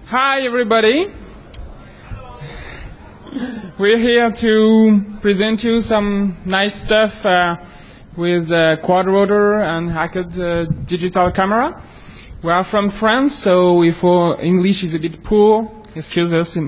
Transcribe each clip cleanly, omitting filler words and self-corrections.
Hi everybody. We're here to present you some nice stuff with quad rotor and hacked digital camera. We are from France, so if our English is a bit poor, excuse us.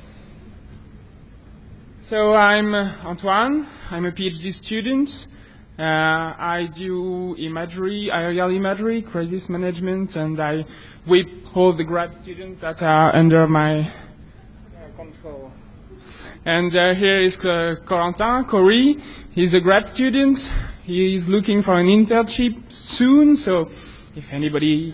So I'm Antoine. I'm a PhD student. I do imagery, aerial imagery, crisis management, and I whip all the grad students that are under my control. And here is Corentin, Corey. He's a grad student. He is looking for an internship soon, so if anybody...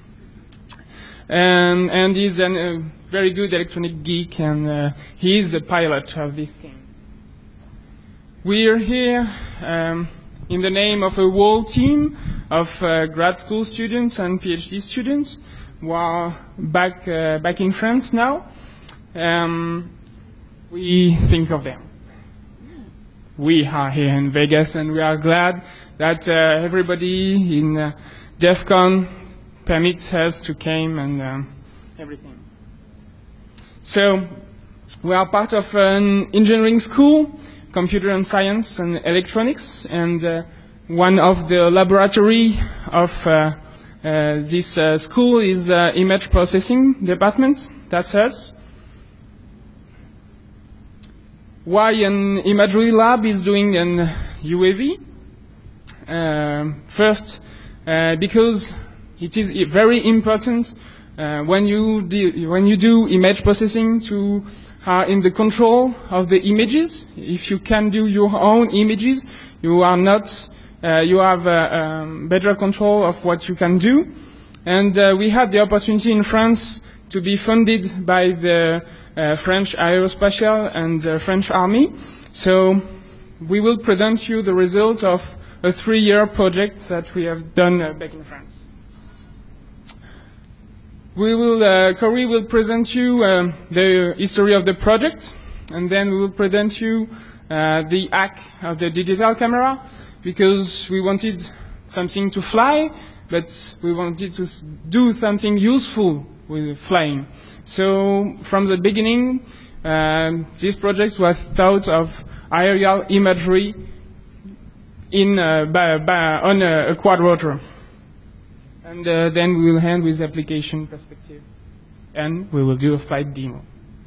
And he's a very good electronic geek, and he's a pilot of this thing. We're here in the name of a whole team of grad school students and PhD students who are back in France now. We think of them. We are here in Vegas, and we are glad that everybody in DEF CON permits us to come and everything. So we are part of an engineering school, computer and science and electronics, and one of the laboratory of this school is image processing department. That's us. Why an imagery lab is doing an UAV? First, because it is very important when you do image processing to in the control of the images. If you can do your own images, you are not. You have better control of what you can do. And we had the opportunity in France to be funded by the French Aerospatiale and the French Army. So we will present you the result of a 3-year project that we have done back in France. Corey will present you the history of the project, and then we will present you the hack of the digital camera, because we wanted something to fly, but we wanted to do something useful with flying. So from the beginning, this project was thought of aerial imagery on a quad rotor. And then we will end with application perspective. And we will do a flight demo.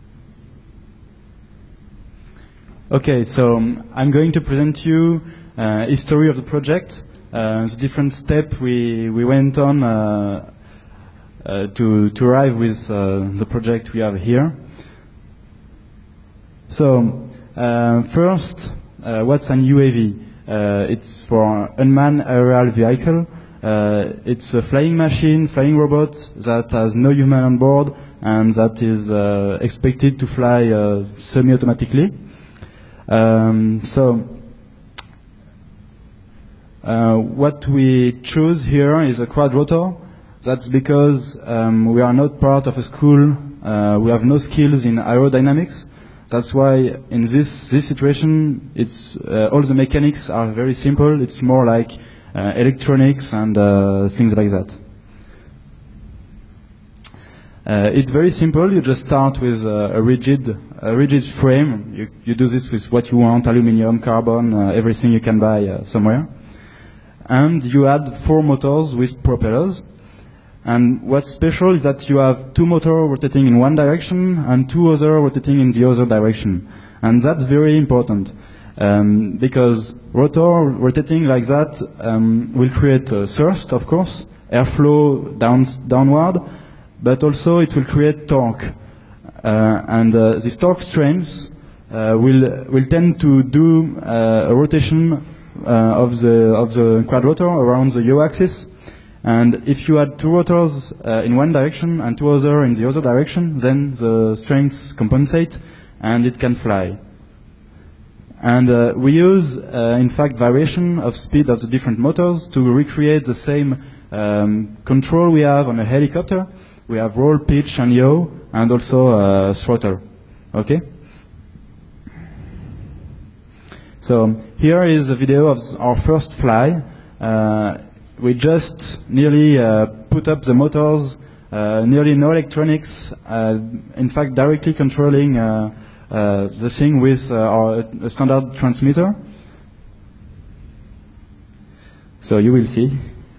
Okay, so I'm going to present you history of the project, the different steps we went on to arrive with the project we have here. So first, what's an UAV? It's for unmanned aerial vehicle. It's a flying machine, flying robot that has no human on board and that is expected to fly semi-automatically. What we choose here is a quad rotor. That's because we are not part of a school. We have no skills in aerodynamics. That's why in this situation, it's all the mechanics are very simple. It's more like electronics and things like that. It's very simple. You just start with a rigid frame. You do this with what you want: aluminum, carbon, everything you can buy somewhere. And you add 4 motors with propellers. And what's special is that you have 2 motors rotating in one direction and 2 others rotating in the other direction. And that's very important. Because rotor rotating like that will create thrust, of course, airflow downward, but also it will create torque. And this torque strength will tend to do a rotation of the quad rotor around the y-axis. And if you add 2 rotors in one direction and 2 others in the other direction, then the strengths compensate and it can fly. And we use, in fact, variation of speed of the different motors to recreate the same control we have on a helicopter. We have roll, pitch, and yaw, and also throttle. Okay? So here is a video of our first fly. We just nearly put up the motors nearly no electronics, in fact directly controlling the thing with our standard transmitter. So you will see.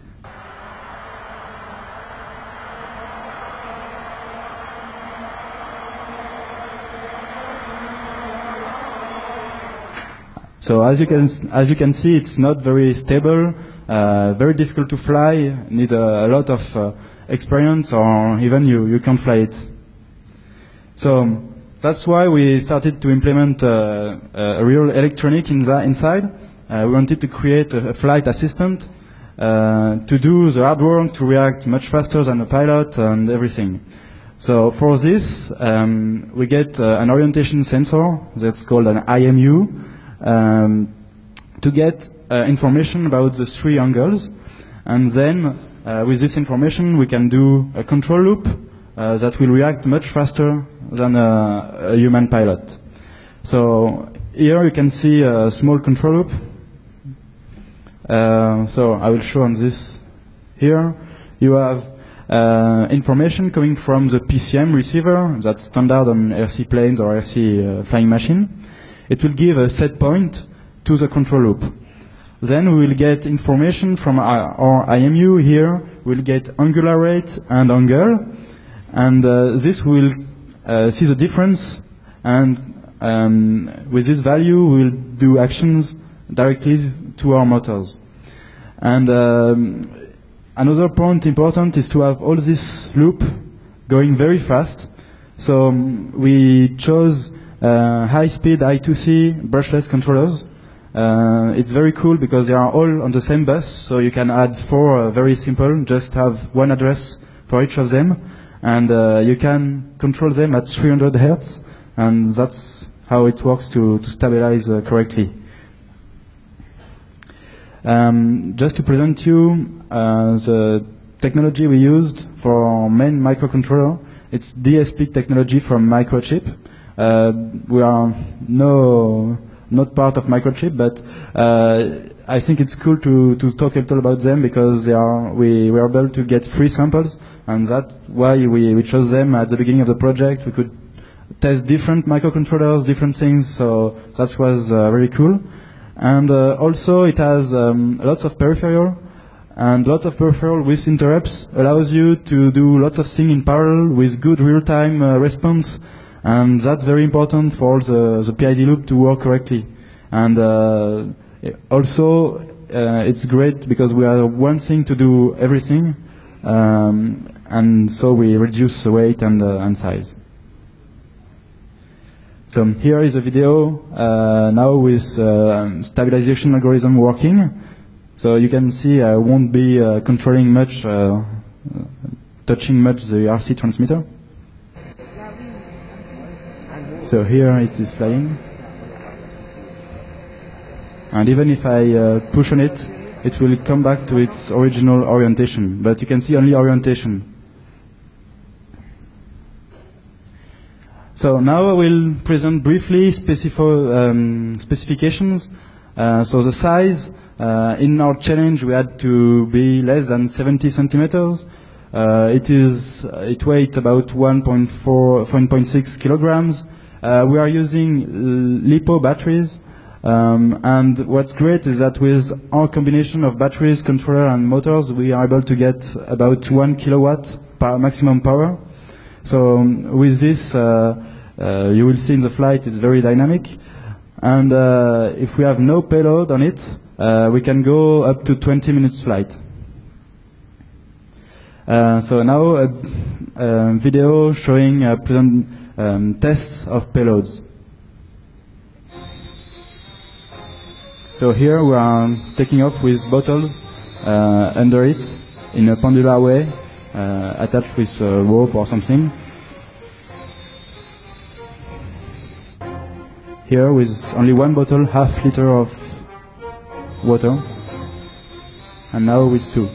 So as you can see, it's not very stable, very difficult to fly, need a lot of experience, or even you can't fly it. So that's why we started to implement a real electronic inside. We wanted to create a flight assistant to do the hard work, to react much faster than a pilot and everything. So for this, we get an orientation sensor that's called an IMU. To get information about the three angles, and then with this information we can do a control loop that will react much faster than a human pilot. So here you can see a small control loop. So I will show on this. Here you have information coming from the PCM receiver that's standard on RC planes or RC flying machine. It will give a set point to the control loop. Then we will get information from our IMU. Here we'll get angular rate and angle, and this will see the difference, and with this value we'll do actions directly to our motors. And another point important is to have all this loop going very fast. So we chose high-speed I2C brushless controllers. It's very cool because they are all on the same bus, so you can add 4 very simple, just have one address for each of them, and you can control them at 300 Hertz, and that's how it works to stabilize correctly. Just to present you the technology we used for our main microcontroller, it's DSP technology from Microchip. We are not part of Microchip, but I think it's cool to talk a little about them because we were able to get free samples, and that's why we chose them at the beginning of the project. We could test different microcontrollers, different things, so that was very cool. And also it has lots of peripheral, and lots of peripheral with interrupts allows you to do lots of things in parallel with good real-time response. And that's very important for the PID loop to work correctly. And also, it's great because we have one thing to do everything, and so we reduce the weight and size. So here is a video now with stabilization algorithm working. So you can see I won't be controlling much, touching much the RC transmitter. So here it is flying, and even if I push on it, it will come back to its original orientation, but you can see only orientation. So now I will present briefly specifications. So the size, in our challenge we had to be less than 70 centimeters. It weighs about 1.6 kilograms. We are using LiPo batteries, and what's great is that with our combination of batteries, controller, and motors, we are able to get about 1 kilowatt maximum power. So with this, you will see in the flight it's very dynamic, and if we have no payload on it, we can go up to 20 minutes flight. So now a video showing tests of payloads. So here we are taking off with bottles under it in a pendular way, attached with a rope or something. Here with only one bottle, half liter of water, and now with 2.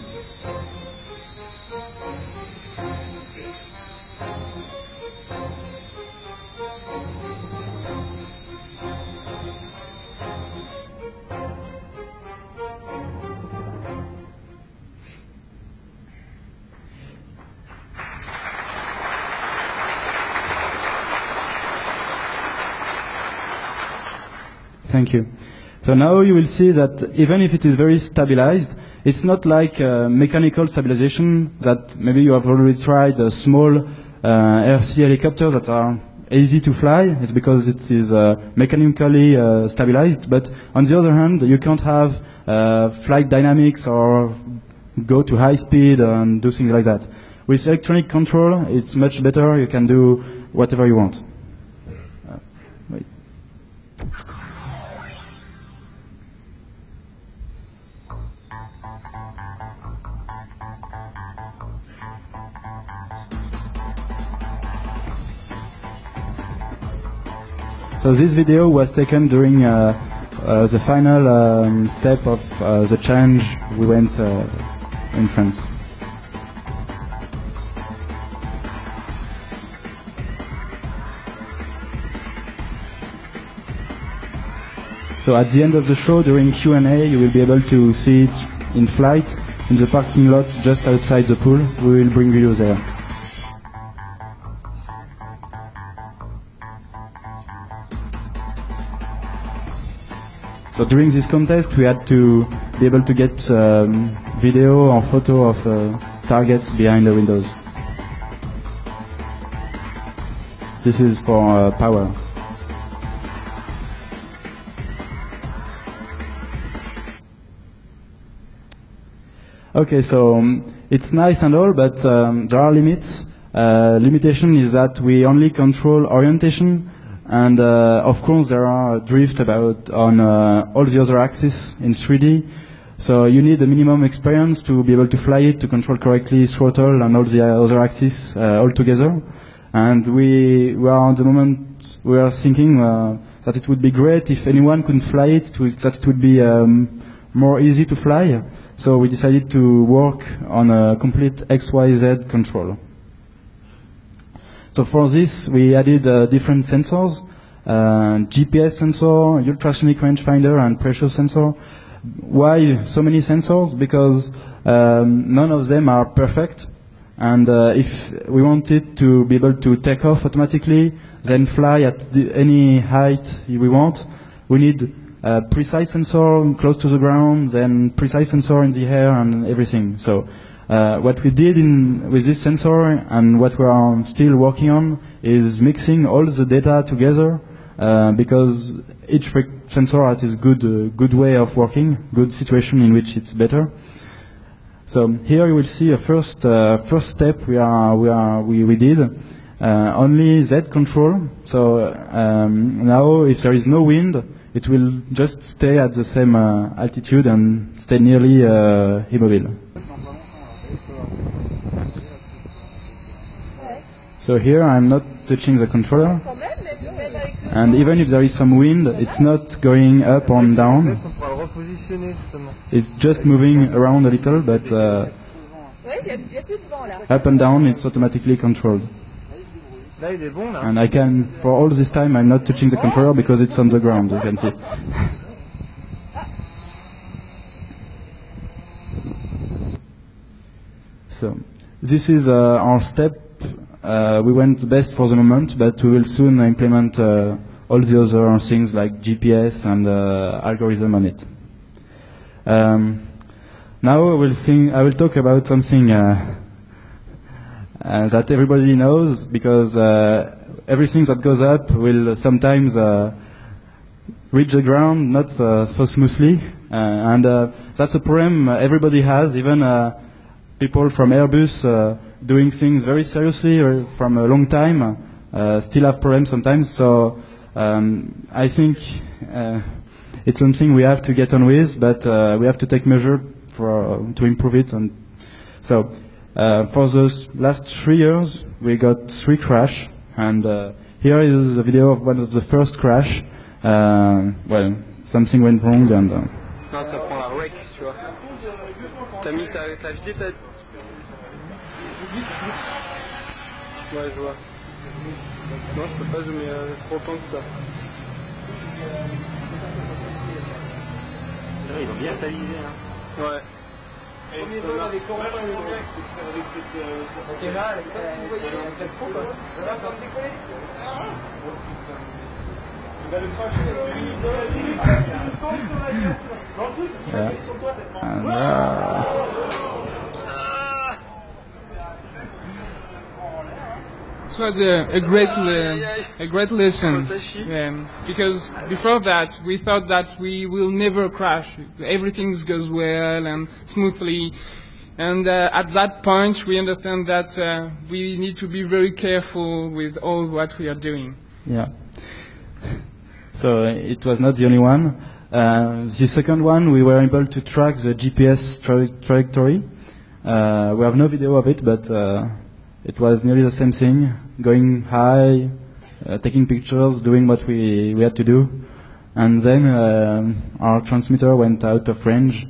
Thank you. So now you will see that even if it is very stabilized, it's not like mechanical stabilization that maybe you have already tried small RC helicopters that are easy to fly. It's because it is mechanically stabilized. But on the other hand, you can't have flight dynamics or go to high speed and do things like that. With electronic control, it's much better. You can do whatever you want. Wait. So this video was taken during the final step of the challenge we went in France. So at the end of the show, during Q&A, you will be able to see it in flight in the parking lot just outside the pool. We will bring you there. So during this contest, we had to be able to get video or photo of targets behind the windows. This is for power. Okay, so it's nice and all, but there are limits. Limitation is that we only control orientation. And of course, there are drift on all the other axes in 3D. So you need a minimum experience to be able to fly it, to control correctly throttle and all the other axes all together. And we are at the moment we are thinking that it would be great if anyone could fly it, that it would be more easy to fly. So we decided to work on a complete XYZ control. So for this, we added different sensors, GPS sensor, ultrasonic rangefinder, and pressure sensor. Why so many sensors? Because none of them are perfect. And if we wanted to be able to take off automatically, then fly at any height we want, we need a precise sensor close to the ground, then precise sensor in the air, and everything. So what we did with this sensor and what we are still working on is mixing all the data together because each sensor has its good way of working, good situation in which it's better. So here you will see a first step we did only Z control. So now if there is no wind, it will just stay at the same altitude and stay nearly immobile. So here I'm not touching the controller, and even if there is some wind, it's not going up or down. It's just moving around a little, but up and down it's automatically controlled. And I can, for all this time, I'm not touching the controller because it's on the ground, you can see. So this is our step. We went best for the moment, but we will soon implement all the other things like GPS and algorithm on it. Now I will talk about something that everybody knows, because everything that goes up will sometimes reach the ground not so smoothly, and that's a problem everybody has, even people from Airbus doing things very seriously or from a long time still have problems sometimes. So I think it's something we have to get on with, but we have to take measure to improve it. And so for the last 3 years, we got 3 crashes, and here is a video of one of the first crash. Well, something went wrong, and Non, ça prend la wreck, tu vois. T'as vidé ta... Ouais, je vois. Non, je peux pas zoomer trop longtemps que ça. Ils ont bien stabilisé, hein. Ouais. Et on avait corrigé avec cette caméra, avec cette pro, quoi. Ça va, ça va décoller. Yeah. And, It was a great lesson, because before that we thought that we will never crash. Everything goes well and smoothly, and at that point we understand that we need to be very careful with all what we are doing. Yeah. So it was not the only one. The second one, we were able to track the GPS trajectory. We have no video of it, but it was nearly the same thing, going high, taking pictures, doing what we had to do. And then our transmitter went out of range.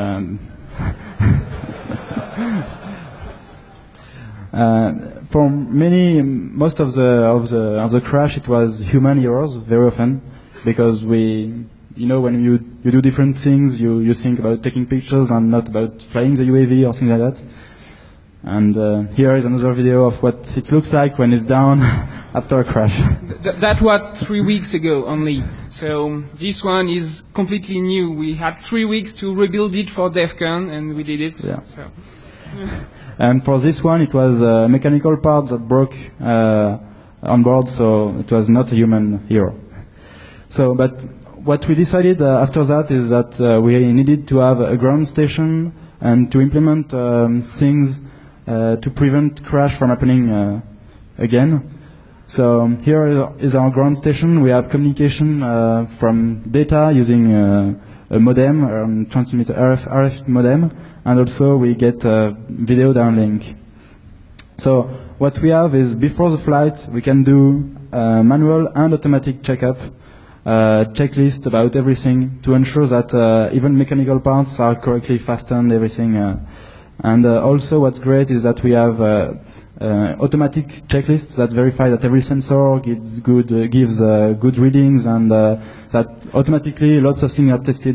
For most of the crash, it was human errors very often, because when you do different things, you think about taking pictures and not about flying the UAV or things like that. And here is another video of what it looks like when it's down after a crash. That was 3 weeks ago only. So this one is completely new. We had 3 weeks to rebuild it for DEF CON, and we did it. Yeah. So. And for this one, it was a mechanical part that broke on board, so it was not a human error. So, but what we decided after that is that we needed to have a ground station and to implement things to prevent crash from happening again. So here is our ground station. We have communication from data using a modem, transmitter RF modem, and also we get video downlink. So what we have is, before the flight, we can do manual and automatic checkup, checklist about everything to ensure that even mechanical parts are correctly fastened, everything. And also what's great is that we have automatic checklists that verify that every sensor gives good readings, and that automatically lots of things are tested.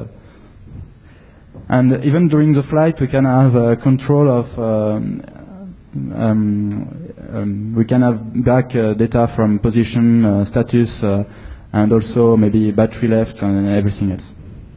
And even during the flight, we can have control of. We can have back data from position, status, and also maybe battery left and everything else.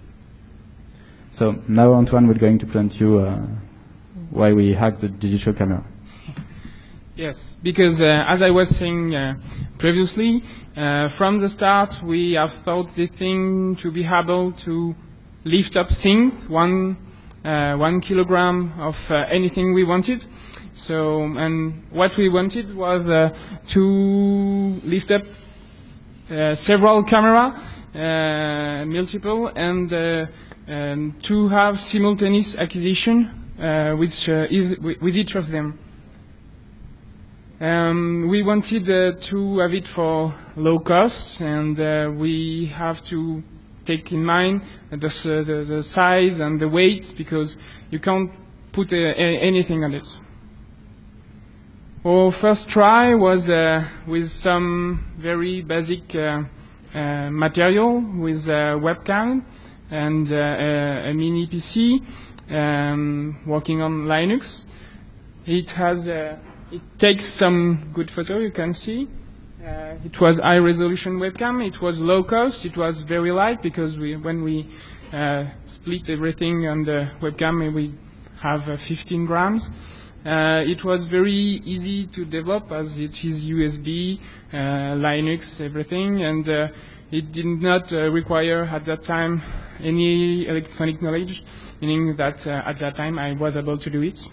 So now Antoine will going to present you why we hacked the digital camera. Yes, because as I was saying previously, from the start we have thought the thing to be able to lift up things, 1 kilogram of anything we wanted. So, and what we wanted was to lift up several camera, multiple, and to have simultaneous acquisition with each of them. We wanted to have it for low cost, and we have to take in mind the size and the weight, because you can't put anything on it. Our first try was with some very basic material, with a webcam and a mini PC working on Linux. It takes some good photo, you can see. It was high resolution webcam. It was low cost. It was very light, because when we split everything on the webcam, we have 15 grams. It was very easy to develop, as it is USB, Linux, everything, and it did not require at that time any electronic knowledge, meaning that at that time I was able to do it.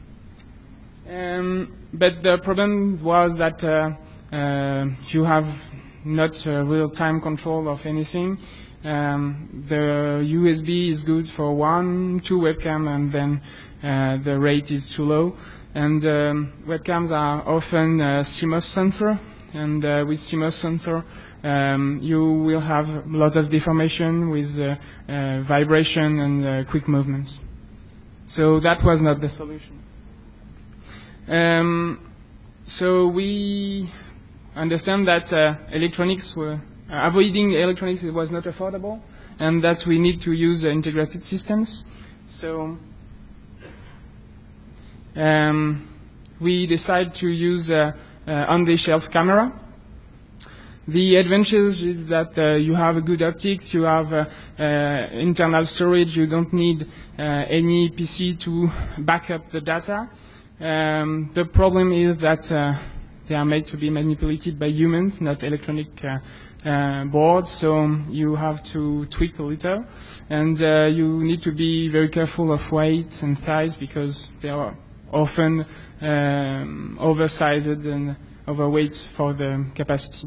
But the problem was that you have not real-time control of anything. The USB is good for 1-2 webcam, and then the rate is too low. And webcams are often CMOS sensor, and with CMOS sensor you will have a lot of deformation with vibration and quick movements. So that was not the solution. So we understand that avoiding electronics was not affordable, and that we need to use integrated systems. So we decided to use on-the-shelf camera. The advantage is that you have a good optics, you have internal storage, you don't need any PC to back up the data. The problem is that they are made to be manipulated by humans, not electronic boards, so you have to tweak a little. And you need to be very careful of weight and size because they are often oversized and overweight for the capacity.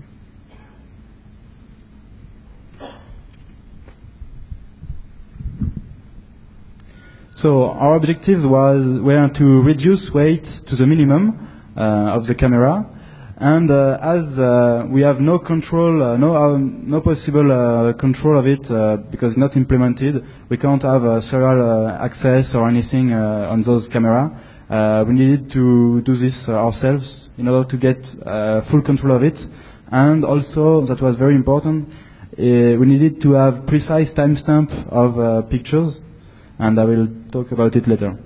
So our objectives were to reduce weight to the minimum of the camera, and as we have no control, no possible control of it because not implemented, we can't have serial access or anything on those camera. We needed to do this ourselves in order to get full control of it, and also that was very important. We needed to have precise timestamp of pictures. And I will talk about it later.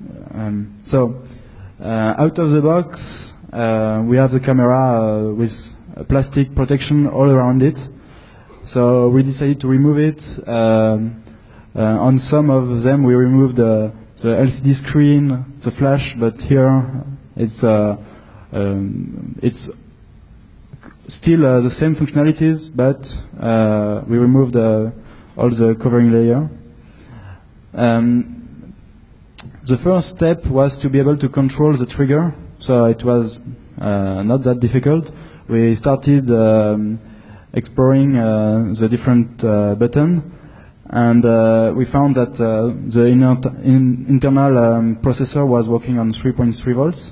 Out of the box, we have the camera with a plastic protection all around it. So we decided to remove it. On some of them, we removed the LCD screen, the flash, but here it's still the same functionalities, but we removed all the covering layer. The first step was to be able to control the trigger, so it was not that difficult. We started exploring the different buttons, and we found that the internal processor was working on 3.3 volts.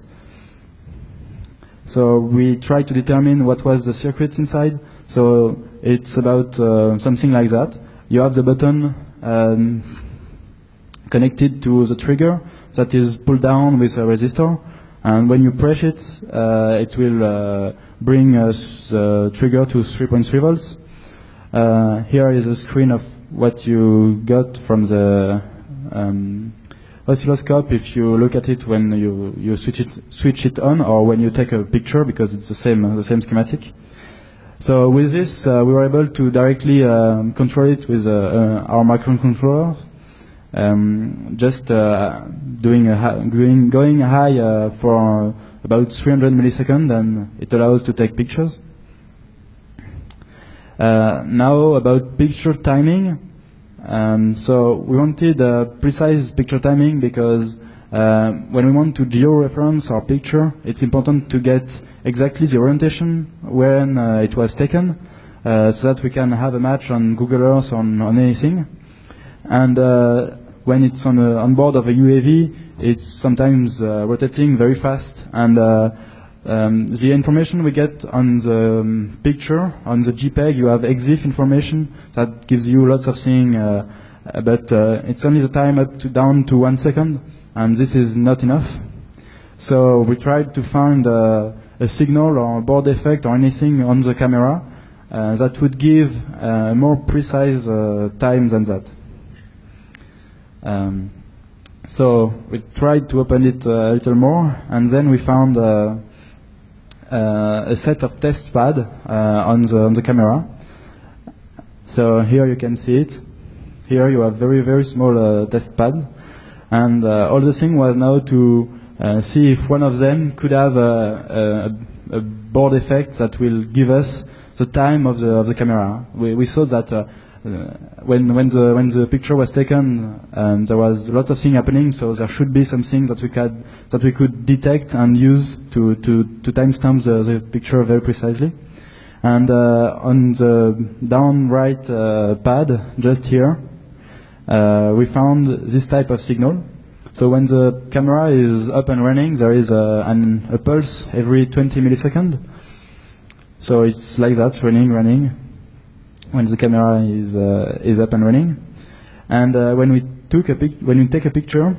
So we tried to determine what was the circuit inside. So it's about something like that. You have the button connected to the trigger that is pulled down with a resistor, and when you press it, it will bring the trigger to 3.3 volts. Here is a screen of what you got from the oscilloscope if you look at it when you switch it on, or when you take a picture, because it's the same schematic. So with this, we were able to directly control it with our microcontroller. Just going high for about 300 milliseconds, and it allows to take pictures. Now about picture timing. So we wanted precise picture timing because when we want to geo-reference our picture, it's important to get exactly the orientation when it was taken, so that we can have a match on Google Earth on anything. And when it's on board of a UAV, it's sometimes rotating very fast, and the information we get on the picture, on the JPEG, you have EXIF information that gives you lots of things, but it's only the time down to 1 second, and this is not enough. So we tried to find a signal or a board effect or anything on the camera that would give a more precise time than that. So we tried to open it a little more, and then we found a set of test pads on the camera. So here you can see it. Here you have very, very small test pads, and all the thing was now to see if one of them could have a board effect that will give us the time of the camera. We saw that when the picture was taken, there was lots of things happening, so there should be something that we could detect and use to timestamp the picture very precisely. And on the down right pad, just here, we found this type of signal. So when the camera is up and running, there is a pulse every 20 milliseconds. So it's like that, running, when the camera is up and running. And when we take a picture,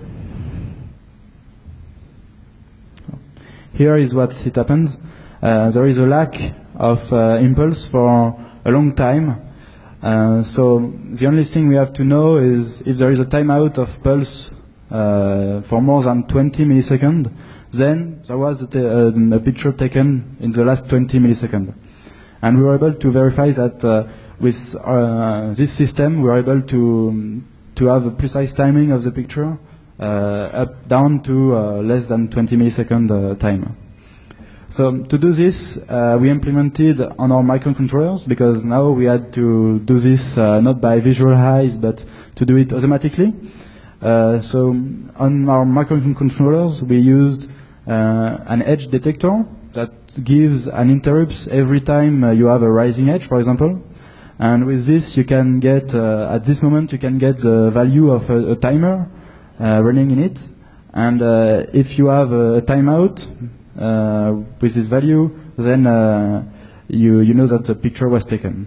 here is what it happens. There is a lack of impulse for a long time. So the only thing we have to know is if there is a timeout of pulse for more than 20 milliseconds, then there was a picture taken in the last 20 milliseconds. And we were able to verify that with this system, we were able to have a precise timing of the picture up down to less than 20 millisecond time. So to do this, we implemented on our microcontrollers, because now we had to do this not by visual eyes, but to do it automatically. So on our microcontrollers, we used an edge detector that gives an interrupt every time you have a rising edge, for example. And with this, you can get, at this moment, you can get the value of a timer running in it. And if you have a timeout with this value, then you know that the picture was taken.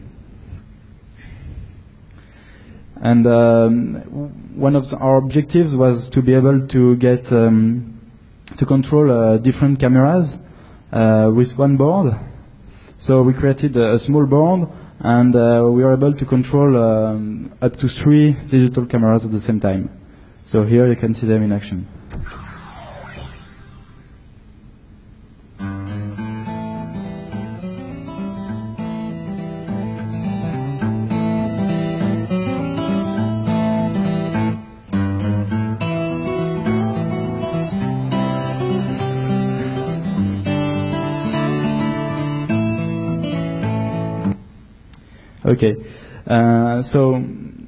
And one of our objectives was to be able to get to control different cameras with one board. So we created a small board, and we were able to control up to 3 digital cameras at the same time. So here you can see them in action. Okay, so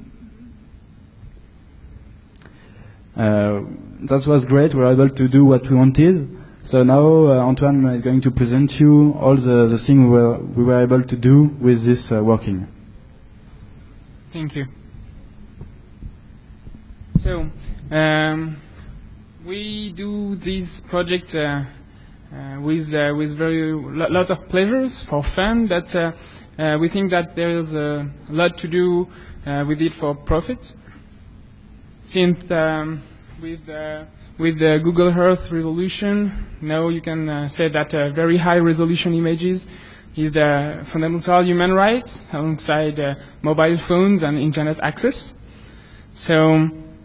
that was great. We were able to do what we wanted. So now Antoine is going to present you all the things we were able to do with this working. Thank you. So we do this project with very lot of pleasures for fun, but we think that there is a lot to do with it for profit. Since with the Google Earth revolution, now you can say that very high resolution images is the fundamental human right alongside mobile phones and internet access. So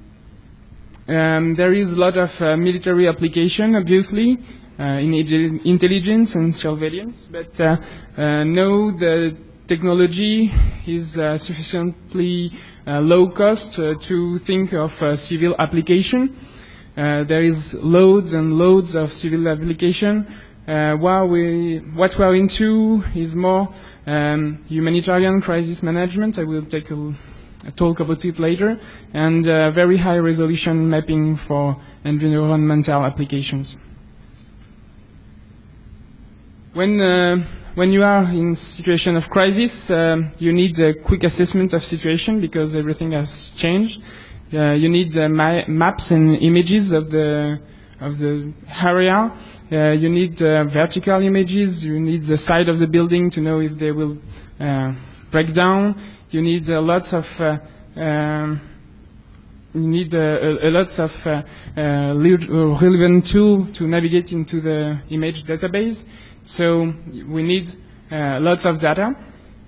there is a lot of military application, obviously, in intelligence and surveillance, but now the technology is sufficiently low cost to think of civil application. There is loads and loads of civil application. What we are into is more humanitarian crisis management. I will take a talk about it later, and very high resolution mapping for environmental applications. When you are in situation of crisis, you need a quick assessment of situation because everything has changed. You need maps and images of the area. You need vertical images. You need the side of the building to know if they will break down. You need lots of relevant tool to navigate into the image database. So we need lots of data.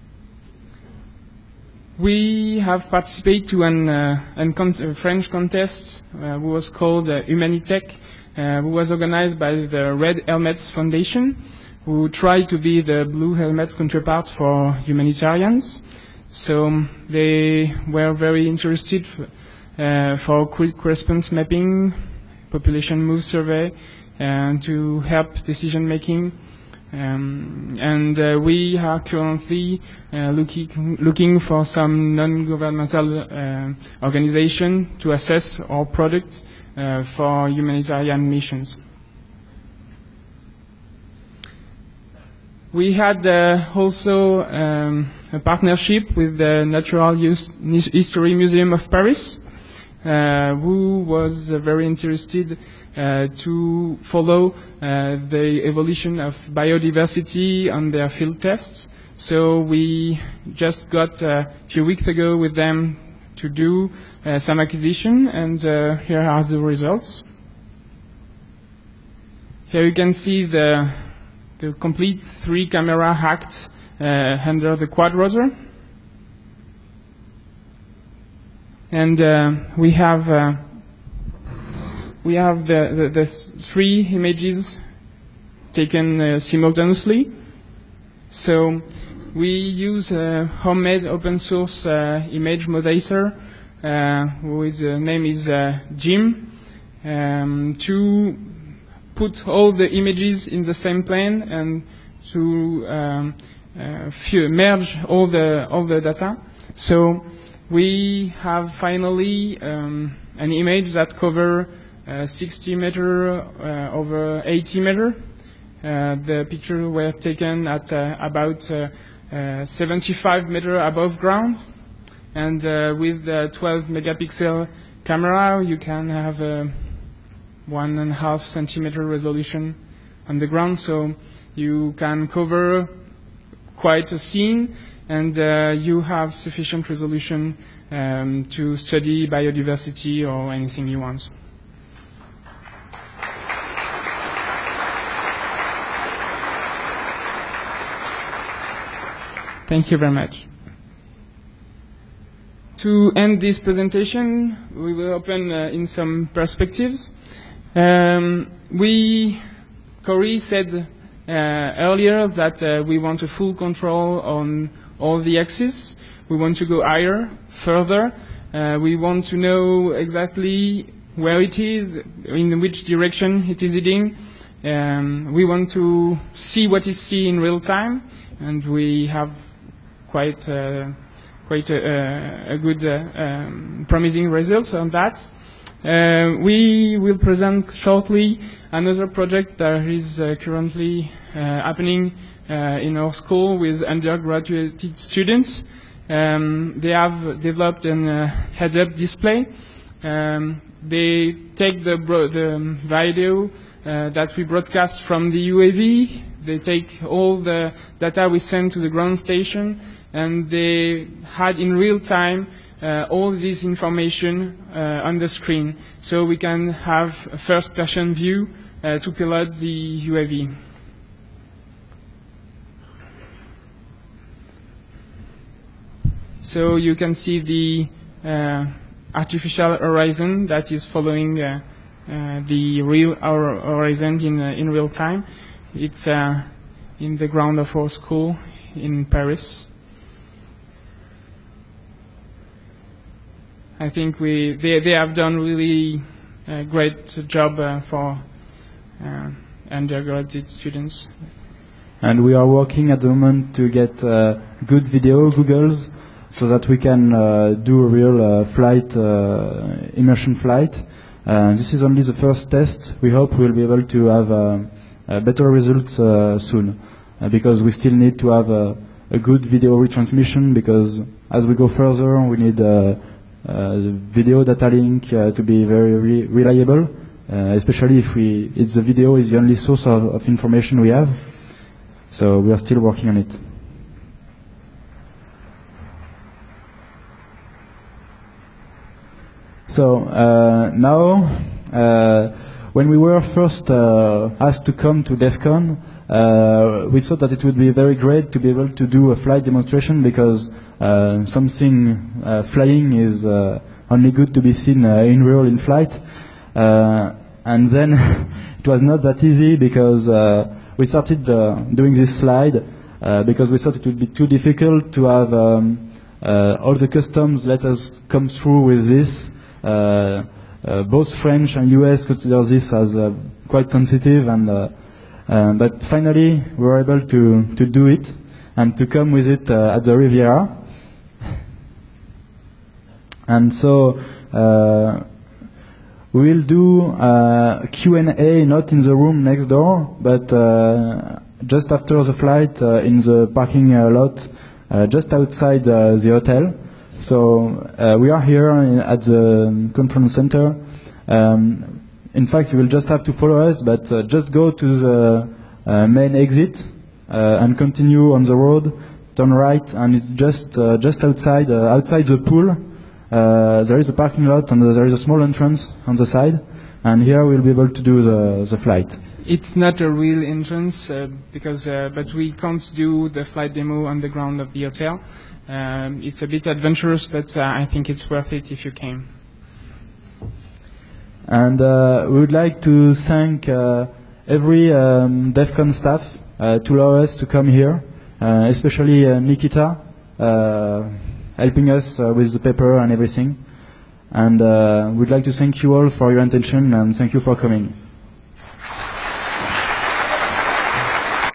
We have participated to a French contest who was called Humanitech, who was organized by the Red Helmets Foundation, who tried to be the Blue Helmets counterpart for humanitarians. So they were very interested for quick response mapping, population move survey, and to help decision making. And we are currently looking for some non-governmental organization to assess our product for humanitarian missions. We had also a partnership with the Natural History Museum of Paris, who was very interested to follow the evolution of biodiversity on their field tests. So we just got a few weeks ago with them to do some acquisition, and here are the results. Here you can see the complete 3-camera hacked under the quad rotor. And we have the 3 images taken simultaneously. So we use a homemade open source image moderator, whose name is Jim, to put all the images in the same plane and to merge all the data. So we have finally an image that covers 60 meter over 80 meter. The pictures were taken at about 75 meter above ground, and with the 12 megapixel camera, you can have a 1.5 centimeter resolution on the ground, so you can cover quite a scene, and you have sufficient resolution to study biodiversity or anything you want. Thank you very much. To end this presentation, we will open in some perspectives. Corey said earlier that we want a full control on all the axes. We want to go higher, further. We want to know exactly where it is, in which direction it is heading. We want to see what is seen in real time, and we have quite a good promising results on that. We will present shortly another project that is currently happening in our school with undergraduate students. They have developed a heads-up display. They take the video that we broadcast from the UAV. They take all the data we send to the ground station, and they had in real time all this information on the screen, so we can have a first-person view to pilot the UAV. So you can see the artificial horizon that is following the real horizon in real time. It's in the ground of our school in Paris. I think they have done really a great job for undergraduate students. And we are working at the moment to get good video Googles so that we can do a real flight, immersion flight. This is only the first test. We hope we'll be able to have better results soon, because we still need to have a good video retransmission, because as we go further we need video data link to be very reliable, especially if the video is the only source of information we have. So we are still working on it. So now, when we were first asked to come to DEF CON, we thought that it would be very great to be able to do a flight demonstration, because something flying is only good to be seen in real in flight. And then it was not that easy, because we started doing this slide because we thought it would be too difficult to have all the customs let us come through with this. Both French and US consider this as quite sensitive, and but finally we were able to do it and to come with it at the Riviera. And so we will do Q&A not in the room next door, but just after the flight in the parking lot just outside the hotel. So we are here at the conference center. In fact, you will just have to follow us, but just go to the main exit and continue on the road, turn right, and it's just outside the pool. There is a parking lot, and there is a small entrance on the side, and here we'll be able to do the flight. It's not a real entrance but we can't do the flight demo on the ground of the hotel. It's a bit adventurous, but I think it's worth it if you came. And we would like to thank every DEF CON staff to allow us to come here. especially Nikita, helping us with the paper and everything. And we'd like to thank you all for your attention and thank you for coming.